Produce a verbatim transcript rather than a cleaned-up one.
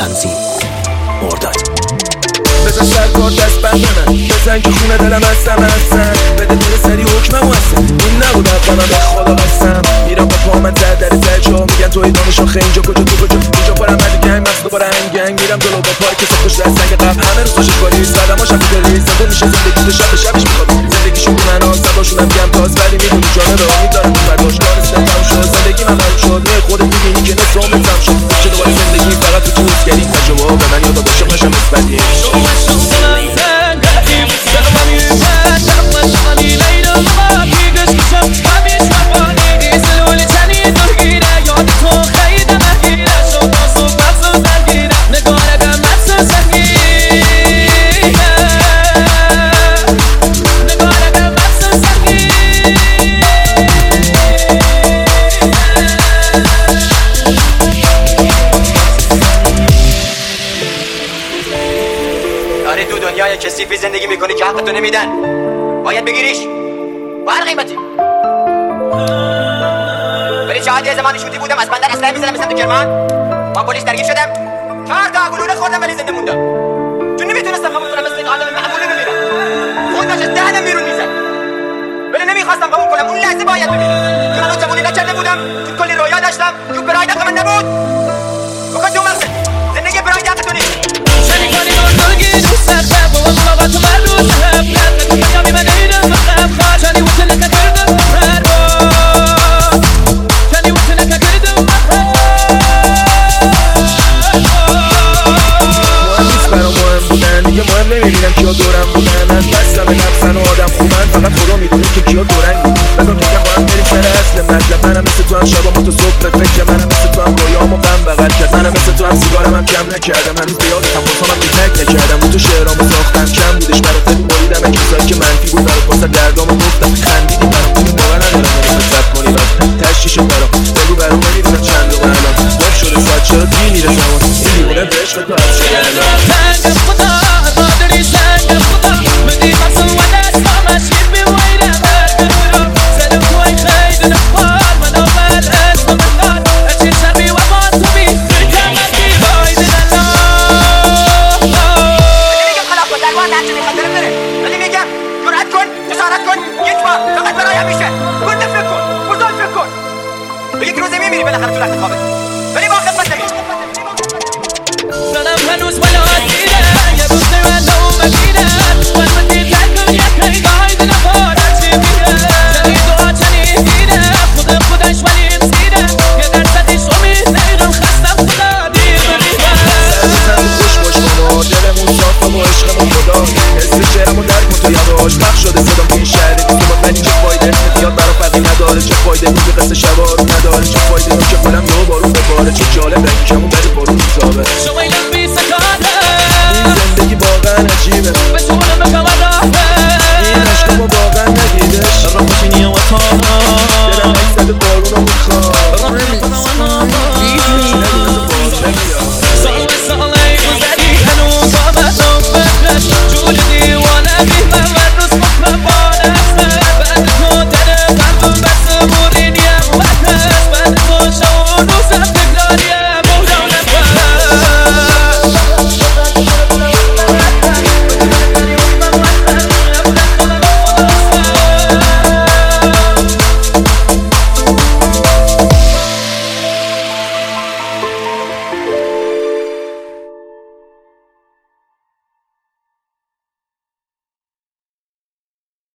منفی مرداد. بزن سر کار دست بند من، بزن که خونه دلم هستم هستم بده دور سری حکمم هستم. این نبود حقا من به خدا بستم. میرم با پا من زد در زد جا میگن توی دانش آخه اینجا کجا تو کجا اینجا پارم مدی گنگ مست دوباره هنگنگ. میرم جلو با پای که ساختش در سنگ قبل همه روز خوشش باری سردم ها شب دلی زنده میشه زندگی تو شب شبش میخواد زندگیشون بی من آسد باشونم گم تاز ولی میدونی جانه را میدارم تو فرداش دارستم تم شد زندگی من خرد شد میای خودت میبینی که نصف عمرت تم شد چه دوباره زندگی فقط تو توزگری تجربه به من یاد عاشق نشم مثبتی دنیای کثیفی زندگی میکنی که حقتو نمیدن، باید بگیریش با هر قیمتی. ولی چه عادی زمانی شوتی بودم از بندر اسلحه میزنم مثل تو کرمان، با پلیس درگیر شدم، چهار تا گلوله خوردم ولی زنده موندم چون نمیتونستم قبول کنم مثل این آدم معمولی بمیرم. خودش از دهنم بیرون میزد ولی نمیخواستم قبول کنم اون لحظه باید بمیرم چون من جوونی نکرده بودم چون کلی رویا داشتم چون براید حق من نبود. بخواد تو مقصد زندگی براید حق تو نیست. شریکانی بردگی دوست داشتم با اون موقع تو من روز هم نکنم میامی من ایدم مخم خواه چانی وقت نکردم مخم چانی وقت نکردم مخم مهم نیست برام مهم بودن دیگه مهم نمیبینم کیا دورم بودن از بستم نفسن و آدم خوبن فقط خدا میدونه که کیا دورنگ بزن بگم با هم بریم سر اصل مطلب. منم مثل تو هم شبا متو صبح به فکر منم مثل تو هم رویامو غم بغل کرد منم مثل تو هم سیگارم هم کم نکردم هنوز بیادتم بازم هم بیتک نکردم اون تو شعرامو ساختم کم بودش برات دل بریدم کسایی که منفی بود برات واسه دردامو گفتم خندیدی برام دیگه باور ندارم نمی‌خواد صبر کنی راست تشیشو برام بگو برام نمیدونم چند و الان گفت شده ساعت چرا دیر میره زمان این دیوونه به عشق تو از چه سنگ خدا قادری سنگ خدا بدی خاصم و دست ماشین میویرم برم سلام توی خیلی نخوار من اول اسم بخواد هرچی شبی و ما تو بی کم کی باید الله میگم خلاص با درمان هرچی خاطرم داره ولی میگم جرأت کن جسارت کن یک بار فقط برای همیشه کن فکر کن بزرگ فکر کن به یک روزه میمیری بالاخره تو رخت خوابت ولی با خدمت نگیر سلام هنوز ولا دیدم یه روز من اومدیدم من من دیدم کن یک کاری باید نخواد هرچی میگم چنی دعا چنی دیدم خود خودش ولی امسیدم یه درصدش امید نیرم خستم خدا دیر بریدم سرزم خوش باش بابا دلمون صاف با عشقمون خدا حس شعرمون درک کن تو یواش پخش شده صدام که این شهر دیگه ولی چه فایده زیاد برا فرقی نداره چه فایده میگه قصه شبار نداره چه فایده نوک کنم یه بارون بباره چه جالب رنگی کمون بده بارون میتابه